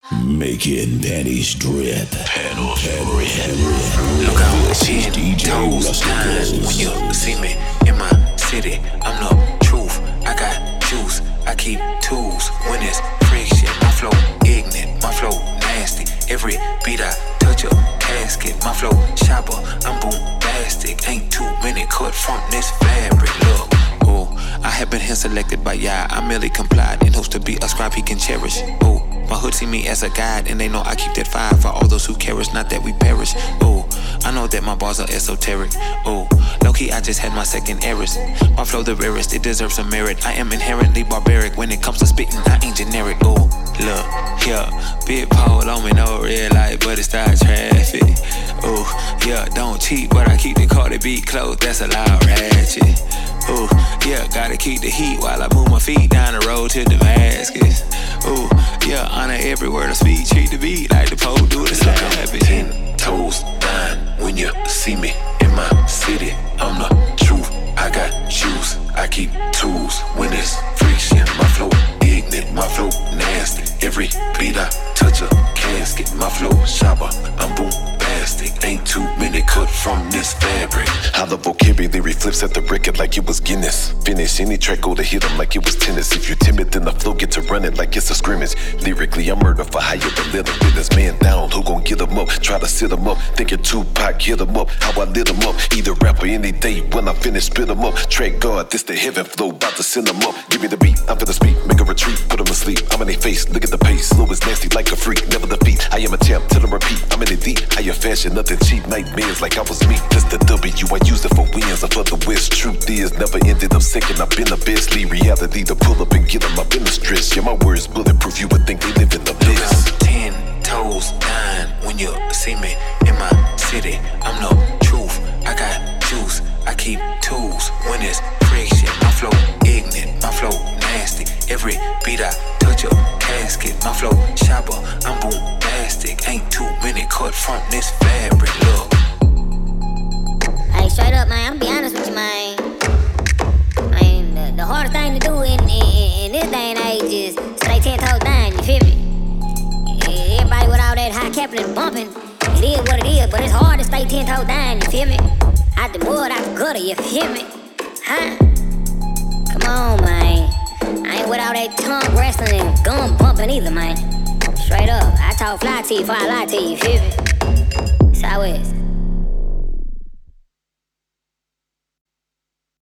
Making panties drip. Panels drip. Look out, 10 toes down when you see me in my city. I'm the truth. I got juice. I keep tools when it's friction. My flow ignorant. My flow nasty. Every beat I touch a casket. My flow chopper. I'm bombastic. Ain't too many cut from this fabric. Look. I have been hand selected by Yah. I merely complied in hopes to be a scribe he can cherish. Oh, my hood see me as a guide, and they know I keep that fire for all those who cherish, not that we perish. Oh, I know that my bars are esoteric. Oh, low-key, I just had my second errors. My flow the rarest, it deserves some merit. I am inherently barbaric when it comes to spitting, I ain't generic. Oh, look, yeah, big pole on me, no red light, but it starts traffic. Oh, yeah, don't cheat, but I keep the Cardi B close, that's a loud ratchet. Ooh, yeah, gotta keep the heat while I move my feet down the road to Damascus. Ooh, yeah, honor every word I speak, treat the beat like the pole do the slap it. 10 toes down when you see me in my city. I'm the truth, I got shoes, I keep tools when it's friction. My flow ignorant, my flow nasty. Every beat I touch a casket. My flow chopper, I'm bombastic. Ain't too many cut from this fabric. How the vocabulary flips at the record like it was Guinness. Finish any track, go to hit 'em like it was tennis. If you're timid, then the flow get to running like it's a scrimmage. Lyrically, I'm murder for hire, but let a business man down. Who gon' get 'em up? Try to sit 'em up. Thinking Tupac, hit 'em up. How I lit 'em up. Either rapper any day when I finish, spit 'em up. Track God, this the heaven flow, about to send 'em up. Give me the beat, I'm finna speak, make a retreat, put 'em asleep. I'm in their face, look at the pace. Slow is nasty like a freak, never defeat. I am a champ, tell 'em repeat. I'm in it deep, higher fashion, nothing cheap. Nightmares like I was me. That's the W, I use it for wins. I for the West. Truth is, never ended up second. I've been the best. Leave reality to pull up and get 'em up in the stress. Yeah, my words bulletproof, you would think they live in the bliss. 10 toes down when you see me in my city. I'm the truth, I got juice, I keep tools when it's friction. My flow ignorant, my flow nasty. Every beat I touch a casket. My flow chopper, I'm bombastic. Ain't too many cut from this fabric. Look. Hey, straight up, man, I'm gonna be honest with you, man. The hardest thing to do in this day and age is stay 10 toes down, you feel me? Everybody with all that high capital and bumping, it is what it is, but it's hard to stay 10 toes down, you feel me? Out the mud, out the gutter, you feel me? Huh? Come on, man. I ain't with all that tongue wrestling and gun bumping either, man. Straight up, I talk fly to you before I lie to you, you feel me? Southwest.